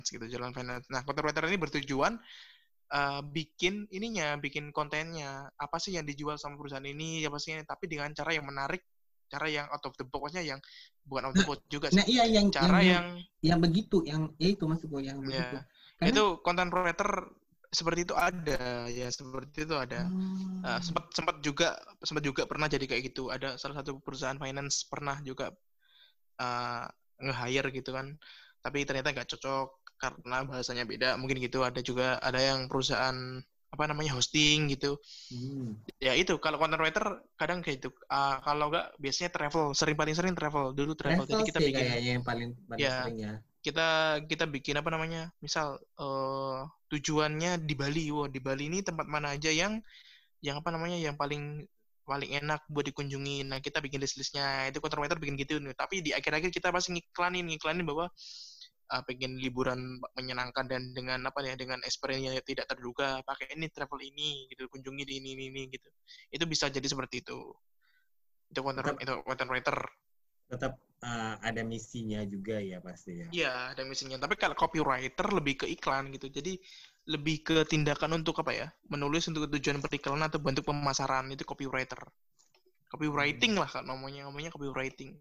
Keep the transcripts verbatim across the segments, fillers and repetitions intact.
gitu, jualan finance. Nah, content writer ini bertujuan uh, bikin ininya, bikin kontennya. Apa sih yang dijual sama perusahaan ini, apa sih, tapi dengan cara yang menarik, cara yang out of the box-nya yang bukan out of the Nah, box juga nah sih. iya yang yang Cara yang yang yang begitu, yang ya itu maksud gue yang begitu. ya, Karena itu content writer seperti itu ada, ya seperti itu ada. Uh, hmm, sempat sempat juga sempat juga pernah jadi kayak gitu. Ada salah satu perusahaan finance pernah juga uh, nge-hire gitu kan, tapi ternyata nggak cocok karena bahasanya beda, mungkin gitu. Ada juga ada yang perusahaan apa namanya hosting gitu. hmm, Ya itu kalau content writer kadang kayak gitu. Uh, kalau nggak biasanya travel, sering paling sering travel dulu travel. travel Jadi kita sih bikin kayaknya yang paling paling ya sering ya. kita kita bikin apa namanya, misal uh, tujuannya di Bali. Wow, di Bali ini tempat mana aja yang yang apa namanya yang paling paling enak buat dikunjungi. Nah, kita bikin list-listnya. Itu content writer bikin gitu nih. Tapi di akhir-akhir kita pasti ngiklanin ngiklanin bahwa uh, pengen liburan menyenangkan dan dengan apa ya, dengan experience yang tidak terduga, pakai ini travel ini gitu, kunjungi di ini ini, ini gitu. Itu bisa jadi seperti itu. Itu content Tetap itu content writer. tetap uh, ada misinya juga ya pasti ya. Iya, ada misinya. Tapi kalau copywriter lebih ke iklan gitu. Jadi lebih ke tindakan untuk apa ya? Menulis untuk tujuan periklanan atau bentuk pemasaran, itu copywriter. Copywriting lah kan ngomongnya, ngomongnya copywriting.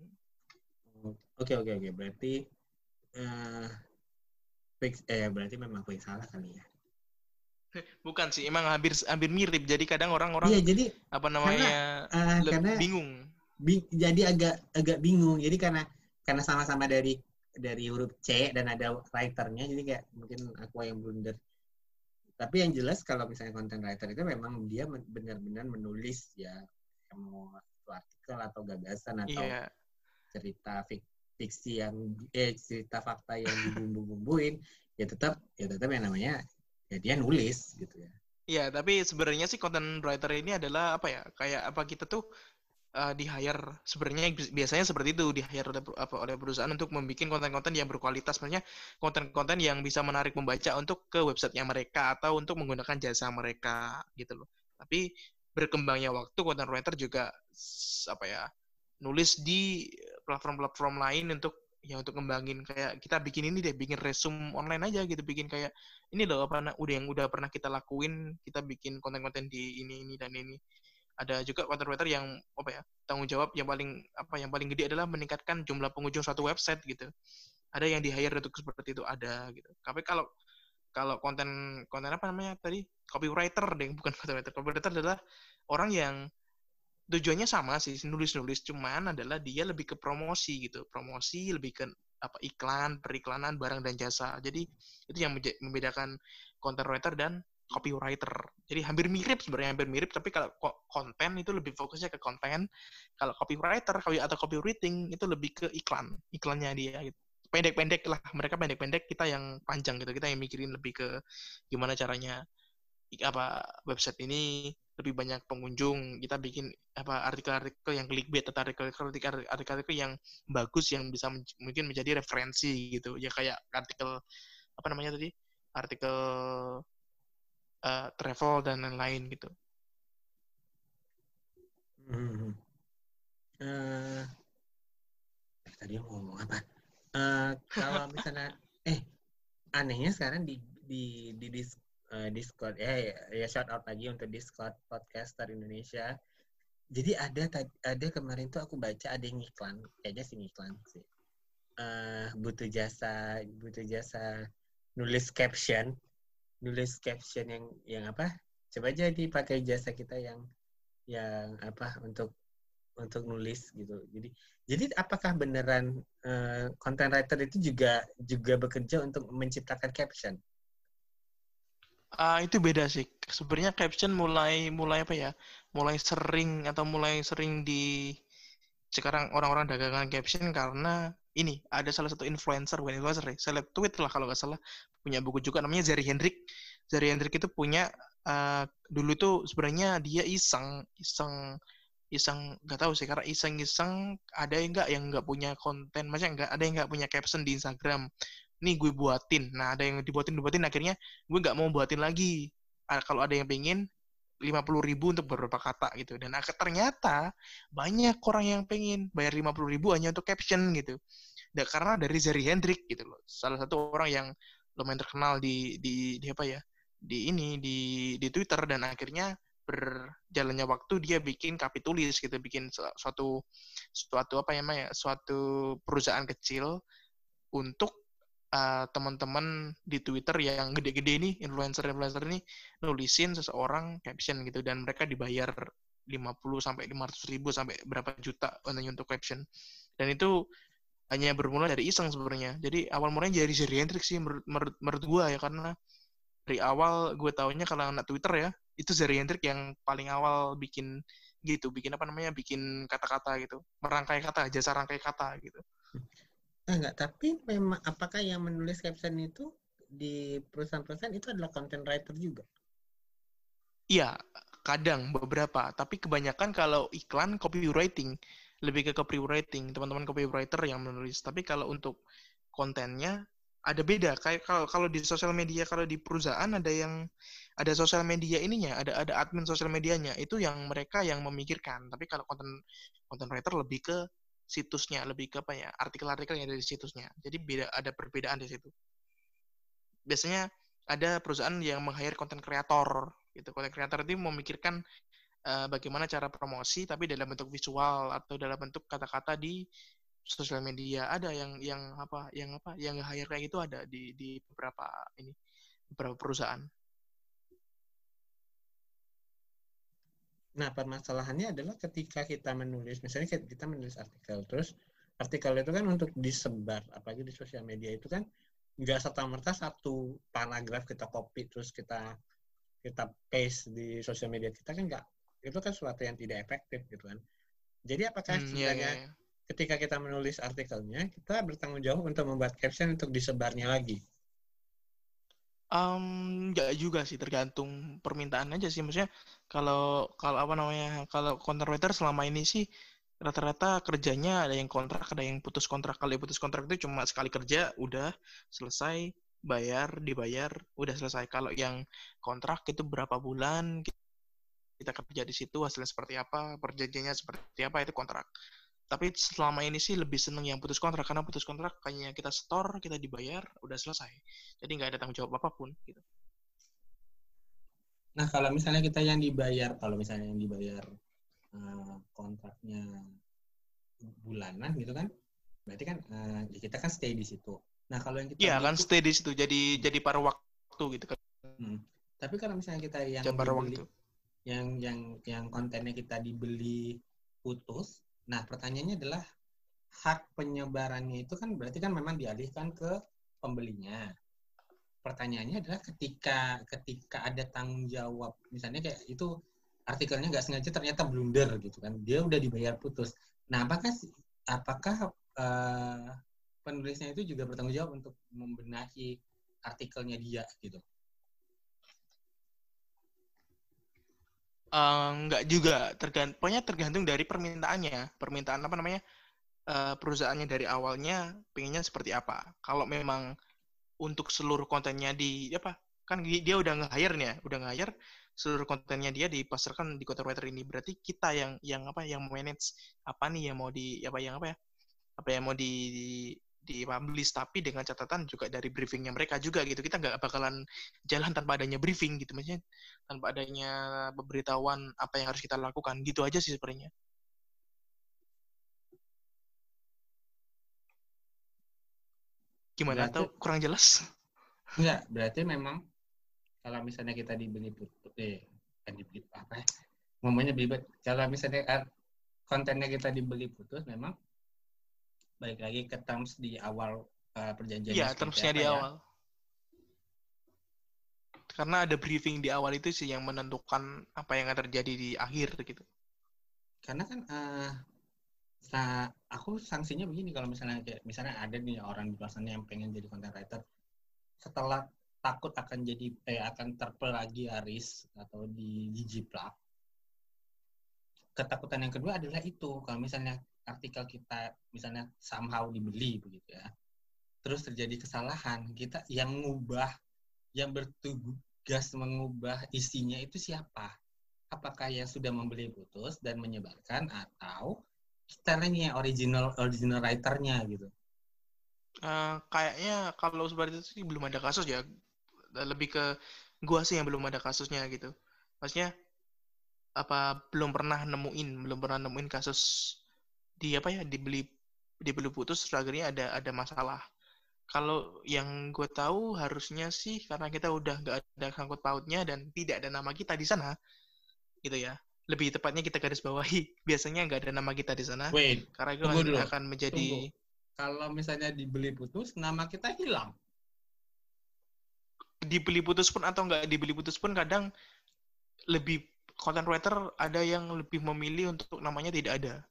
Oke oke oke berarti uh, fix eh berarti memang gue salah kali ya. Bukan sih, emang hampir hampir mirip. Jadi kadang orang-orang Iya jadi apa karena namanya uh, le- karena bingung. Bing, jadi agak agak bingung. Jadi karena karena sama-sama dari dari huruf C dan ada writernya, jadi kayak mungkin aku yang blunder. Tapi yang jelas kalau misalnya content writer itu memang dia benar-benar menulis ya, mau artikel atau gagasan atau Iya. cerita fiksi yang eh cerita fakta yang dibumbu-bumbuin, ya tetap ya tetap yang namanya ya dia nulis gitu ya. Iya, tapi sebenarnya sih content writer ini adalah apa ya? Kayak apa kita tuh uh, di hire, sebenarnya biasanya seperti itu, di hire oleh apa oleh perusahaan untuk membuat konten-konten yang berkualitas, sebenarnya konten-konten yang bisa menarik pembaca untuk ke websitenya mereka atau untuk menggunakan jasa mereka gitu loh. Tapi berkembangnya waktu, content writer juga apa ya, nulis di platform-platform lain untuk ya untuk ngembangin, kayak kita bikin ini deh, bikin resume online aja gitu, bikin kayak ini loh apa udah yang udah pernah kita lakuin, kita bikin konten-konten di ini ini dan ini. Ada juga content writer yang apa ya, tanggung jawab yang paling apa yang paling gede adalah meningkatkan jumlah pengunjung suatu website gitu. Ada yang di hire untuk seperti itu, ada gitu. Tapi kalau kalau konten konten apa namanya tadi, copywriter deh, bukan content writer. Copywriter adalah orang yang tujuannya sama sih, nulis-nulis, cuman adalah dia lebih ke promosi gitu, promosi lebih ke apa, iklan, periklanan barang dan jasa. Jadi itu yang membedakan content writer dan copywriter. Jadi hampir mirip sebenarnya, hampir mirip, tapi kalau konten itu lebih fokusnya ke konten. Kalau copywriter atau copywriting itu lebih ke iklan, iklannya dia gitu. Pendek-pendek lah, mereka pendek-pendek, kita yang panjang gitu, kita yang mikirin lebih ke gimana caranya apa website ini lebih banyak pengunjung, kita bikin apa artikel-artikel yang clickbait atau artikel-artikel artikel yang bagus yang bisa men- mungkin menjadi referensi gitu ya, kayak artikel apa namanya tadi, artikel uh, travel dan lain-lain gitu. Hmm. Uh, tadi mau ngomong apa? Uh, kalau misalnya eh anehnya sekarang di di di, di uh, Discord eh ya shout out lagi untuk Discord podcaster Indonesia. Jadi ada ada kemarin tuh aku baca ada yang iklan, kayaknya sih iklan sih. Uh, butuh jasa butuh jasa nulis caption, nulis caption yang yang apa? Coba aja dipakai jasa kita yang yang apa untuk untuk nulis gitu. Jadi jadi apakah beneran uh, content writer itu juga juga bekerja untuk menciptakan caption? Uh, itu beda sih. Sebenarnya caption mulai mulai apa ya? Mulai sering atau mulai sering di sekarang orang-orang dagangan caption karena ini ada salah satu influencer, bukan influencer ya, seleb tweet lah kalau nggak salah, punya buku juga namanya Zari Hendrik. Zari Hendrik itu punya uh, dulu tuh sebenarnya dia iseng iseng iseng nggak tahu sih, karena iseng-iseng ada yang nggak yang nggak punya konten, maksudnya nggak ada yang nggak punya caption di Instagram, nih gue buatin. Nah, ada yang dibuatin dibuatin akhirnya gue nggak mau buatin lagi. Ah, kalau ada yang pengen lima puluh ribu untuk beberapa kata gitu, dan nah, ternyata banyak orang yang pengen bayar lima puluh ribu hanya untuk caption gitu. Dan karena dari Zari Hendrik gitu loh, salah satu orang yang lumayan terkenal di di di apa ya? Di ini di di Twitter, dan akhirnya berjalannya waktu dia bikin Kapitulis gitu, bikin suatu suatu apa ya namanya? Suatu perusahaan kecil untuk uh, teman-teman di Twitter yang gede-gede nih, influencer-influencer ini nulisin seseorang caption gitu, dan mereka dibayar lima puluh sampai lima ratus ribu sampai berapa juta untuk caption. Dan itu hanya bermula dari iseng sebenarnya. Jadi awal mulanya dari Zeriantrix sih menurut, menurut, menurut gue ya, karena dari awal gue taunya kalau anak Twitter ya, itu Zeriantrix yang paling awal bikin gitu, bikin apa namanya, bikin kata-kata gitu, merangkai kata, jasa rangkai kata gitu. Nah, enggak, tapi memang apakah yang menulis caption itu di perusahaan-perusahaan itu adalah content writer juga? Iya, kadang beberapa, tapi kebanyakan kalau iklan copywriting, lebih ke copywriting, teman-teman copywriter yang menulis. Tapi kalau untuk kontennya ada beda. Kayak kalau kalau di sosial media, kalau di perusahaan ada yang ada sosial media ininya, ada ada admin sosial medianya, itu yang mereka yang memikirkan. Tapi kalau konten konten writer lebih ke situsnya, lebih ke apa ya, artikel-artikel yang ada di situsnya. Jadi beda, ada perbedaan di situ. Biasanya ada perusahaan yang meng-hire konten kreator gitu. Konten kreator itu memikirkan uh, bagaimana cara promosi tapi dalam bentuk visual atau dalam bentuk kata-kata di sosial media. Ada yang yang apa yang apa yang hire kayak gitu, ada di di beberapa ini beberapa perusahaan. Nah, permasalahannya adalah ketika kita menulis, misalnya kita menulis artikel, terus artikel itu kan untuk disebar, apalagi di sosial media itu kan nggak serta-merta satu paragraf kita copy terus kita kita paste di sosial media kita, kan nggak, itu kan sesuatu yang tidak efektif gitu kan. Jadi apakah hmm, sebenarnya yeah, yeah. ketika kita menulis artikelnya, kita bertanggung jawab untuk membuat caption untuk disebarnya lagi? Um, nggak juga sih, tergantung permintaan aja sih. Maksudnya kalau kalau apa namanya, kalau content writer selama ini sih rata-rata kerjanya ada yang kontrak, ada yang putus kontrak. Kalau yang putus kontrak itu cuma sekali kerja, udah selesai, bayar, dibayar, udah selesai. Kalau yang kontrak itu berapa bulan kita kerja di situ, hasilnya seperti apa, perjanjiannya seperti apa, itu kontrak. Tapi selama ini sih lebih seneng yang putus kontrak, karena putus kontrak kayaknya kita store, kita dibayar, udah selesai. Jadi nggak ada tanggung jawab apapun gitu. Nah, kalau misalnya kita yang dibayar, kalau misalnya yang dibayar uh, kontraknya bulanan gitu kan, berarti kan uh, kita kan stay di situ. Nah, kalau yang kita Iya kan, stay di situ, jadi hmm. jadi paruh waktu gitu kan. Hmm. Tapi kalau misalnya kita yang jadi dibeli, yang yang yang kontennya kita dibeli putus, nah pertanyaannya adalah hak penyebarannya itu kan berarti kan memang dialihkan ke pembelinya. Pertanyaannya adalah ketika ketika ada tanggung jawab, misalnya kayak itu artikelnya nggak sengaja ternyata blunder gitu kan, dia udah dibayar putus. Nah, apakah apakah uh, penulisnya itu juga bertanggung jawab untuk membenahi artikelnya dia gitu? Uh, enggak juga, tergantung, pokoknya tergantung dari permintaannya, permintaan apa namanya, uh, perusahaannya dari awalnya pengennya seperti apa. Kalau memang untuk seluruh kontennya di apa, kan dia udah nge-hire nih ya, udah nge-hire seluruh kontennya dia dipasarkan di content writer ini, berarti kita yang yang apa, yang manage apa nih yang mau di apa yang apa ya, apa yang mau di, di di publish, tapi dengan catatan juga dari briefingnya mereka juga gitu. Kita nggak bakalan jalan tanpa adanya briefing gitu, maksudnya tanpa adanya pemberitahuan apa yang harus kita lakukan gitu aja sih sebenarnya. Gimana, berarti, atau kurang jelas? Enggak, berarti memang kalau misalnya kita dibeli putus, eh kan dibeli apa ya? Ngomongnya belibet. Kalau misalnya kontennya kita dibeli putus, memang balik lagi ke terms di awal uh, perjanjiannya. Iya, termsnya di ya? awal. Karena ada briefing di awal itu sih yang menentukan apa yang akan terjadi di akhir gitu. Karena kan uh, nah, aku sanksinya begini, kalau misalnya kayak misalnya ada nih orang di luar sana yang pengen jadi content writer, setelah takut akan jadi eh, akan terplagiaris atau dijiplak. Ketakutan yang kedua adalah itu, kalau misalnya artikel kita misalnya somehow dibeli begitu ya, terus terjadi kesalahan, kita yang mengubah, yang bertugas mengubah isinya itu siapa? Apakah yang sudah membeli putus dan menyebarkan, atau kita yang original original writer-nya gitu? Uh, kayaknya kalau seperti itu sih belum ada kasus ya. Lebih ke gua sih yang belum ada kasusnya gitu. Maksudnya apa belum pernah nemuin, belum pernah nemuin kasus di apa ya dibeli dibeli putus terus akhirnya ada ada masalah. Kalau yang gue tahu harusnya sih karena kita udah nggak ada sangkut pautnya dan tidak ada nama kita di sana, gitu ya. Lebih tepatnya kita garis bawahi. Biasanya nggak ada nama kita di sana. Wait, karena itu tunggu dulu. akan menjadi. Tunggu. Kalau misalnya dibeli putus, nama kita hilang. Dibeli putus pun atau nggak dibeli putus pun kadang lebih content writer ada yang lebih memilih untuk namanya tidak ada.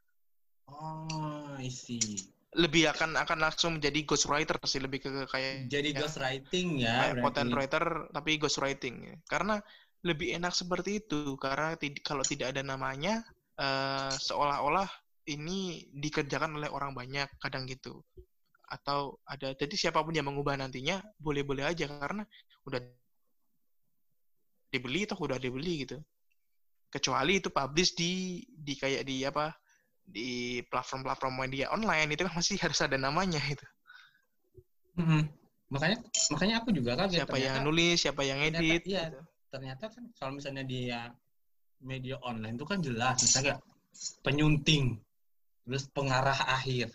Oh, I see. Lebih akan akan langsung menjadi ghostwriter sih, lebih ke kayak jadi ya, ghostwriting ya kayak content writer tapi ghostwriting karena lebih enak seperti itu karena tid- kalau tidak ada namanya uh, seolah-olah ini dikerjakan oleh orang banyak kadang gitu atau ada jadi siapapun yang mengubah nantinya boleh-boleh aja karena udah dibeli atau udah dibeli gitu kecuali itu publish di di kayak di apa di platform-platform media online itu kan masih harus ada namanya itu. Mm-hmm. Makanya makanya aku juga kaget. Siapa ternyata, yang nulis, siapa yang edit. Ternyata, iya, gitu. ternyata kan kalau misalnya dia media online itu kan jelas, misalnya penyunting, terus pengarah akhir,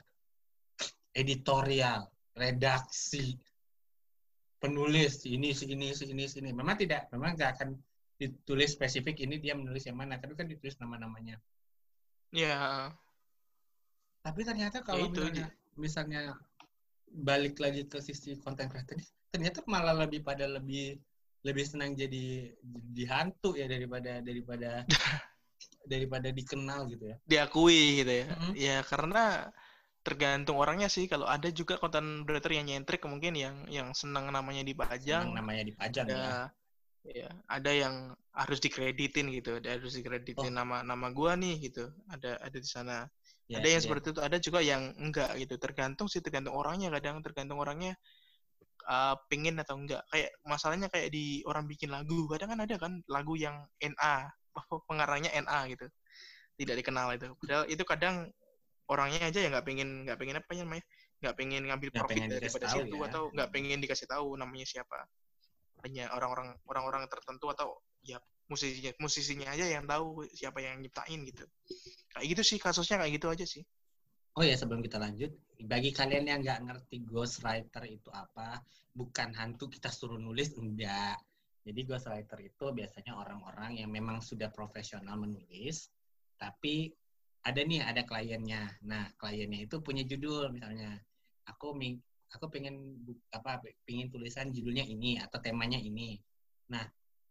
editorial, redaksi, penulis, ini, ini, ini, ini. Memang tidak, memang nggak akan ditulis spesifik ini dia menulis yang mana, tapi kan ditulis nama-namanya. Ya. Tapi ternyata kalau ya itu, misalnya, misalnya balik lagi ke sisi content creator, ternyata malah lebih pada lebih lebih senang jadi jadi hantu ya daripada daripada daripada dikenal gitu ya. Diakui gitu ya. Mm-hmm. Ya karena tergantung orangnya sih. Kalau ada juga content creator yang nyentrik mungkin yang yang senang namanya dipajang. Senang namanya dipajang ada, ya. Ya, ada yang harus dikreditin gitu, ada harus dikreditin oh. nama nama gua nih gitu. Ada ada di sana. Ya, ada yang ya. Seperti itu, ada juga yang enggak gitu. Tergantung sih, tergantung orangnya. Kadang tergantung orangnya uh, pengen atau enggak. Kayak masalahnya kayak di orang bikin lagu. Kadang kan ada kan lagu yang N A, pengarangnya N A gitu, tidak dikenal itu. Padahal itu kadang orangnya aja ya nggak pengen nggak pengen apa namanya, nggak pengen ngambil gak profit daripada situ ya. atau nggak pengen dikasih tahu namanya siapa. Hanya orang-orang orang-orang tertentu atau ya musisinya musisinya aja yang tahu siapa yang nyiptain gitu. Kayak gitu sih kasusnya, kayak gitu aja sih. Oh ya, sebelum kita lanjut, bagi kalian yang nggak ngerti ghostwriter itu apa, bukan hantu kita suruh nulis, enggak. Jadi ghostwriter itu biasanya orang-orang yang memang sudah profesional menulis, tapi ada nih ada kliennya. Nah kliennya itu punya judul, misalnya aku aku pengen apa pengen tulisan judulnya ini atau temanya ini. Nah,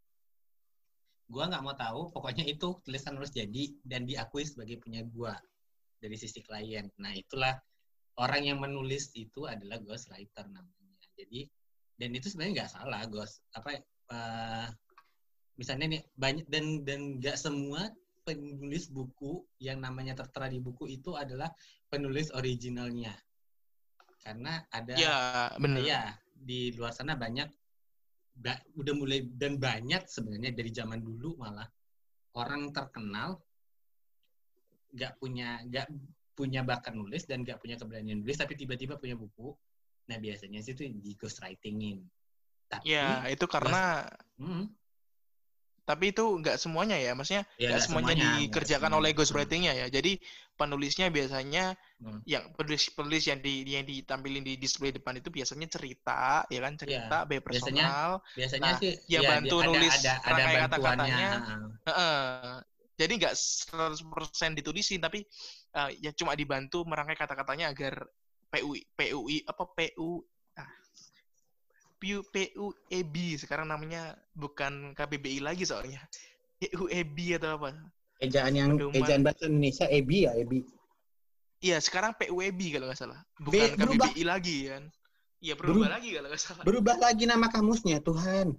gua nggak mau tahu, pokoknya itu tulisan harus jadi dan diakui sebagai punya gua dari sisi klien. Nah, itulah orang yang menulis itu adalah ghostwriter namanya. Jadi dan itu sebenarnya nggak salah, ghost apa uh, misalnya nih banyak dan dan nggak semua penulis buku yang namanya tertera di buku itu adalah penulis originalnya. Karena ada ya, benar. Ya, di luar sana banyak udah mulai dan banyak sebenarnya dari zaman dulu malah orang terkenal nggak punya nggak punya bakat nulis dan nggak punya keberanian nulis tapi tiba-tiba punya buku. Nah biasanya sih itu di ghostwritingin. Tapi ya itu karena hmm. Tapi itu nggak semuanya ya, maksudnya nggak ya, semuanya, semuanya dikerjakan semuanya. oleh ghostwritingnya ya. Jadi penulisnya biasanya hmm. yang penulis-penulis yang di yang ditampilin di display depan itu biasanya cerita, ya kan cerita, ya, personal. Biasanya, biasanya nah, sih ya, ya bantu ada, nulis ada, ada, ada kata-katanya. Uh, uh, jadi nggak seratus persen ditulisin, tapi uh, ya cuma dibantu merangkai kata-katanya agar P U I, P U I apa P U ah, P U E B sekarang namanya, bukan K B B I lagi soalnya. P U E B atau apa? Ejaan yang Pedoman. Ejaan bahasa Indonesia E B ya, E B. Iya, sekarang P U E B kalau nggak salah. Bukan K B B I lagi kan. Iya, berubah Berubah lagi kalau nggak salah. Berubah lagi nama kamusnya, Tuhan.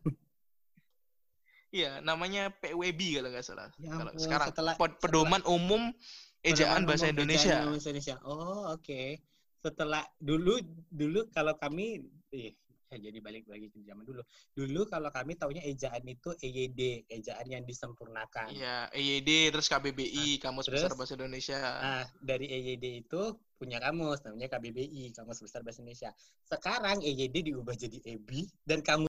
Iya, namanya P U E B kalau nggak salah. Ya, kalau sekarang setelah, Pedoman setelah, Umum Ejaan Bahasa umum Indonesia. Ejaan Indonesia. Oh, oke. Okay. Setelah dulu dulu kalau kami eh, Ya, jadi balik lagi ke zaman dulu. Dulu kalau kami taunya ejaan itu E Y D, ejaan yang disempurnakan. Iya, E Y D terus K B B I, Nah, Kamus terus Besar Bahasa Indonesia. Nah, dari E Y D itu punya kamus namanya K B B I, Kamus Besar Bahasa Indonesia. Sekarang E Y D diubah jadi E B I dan kamus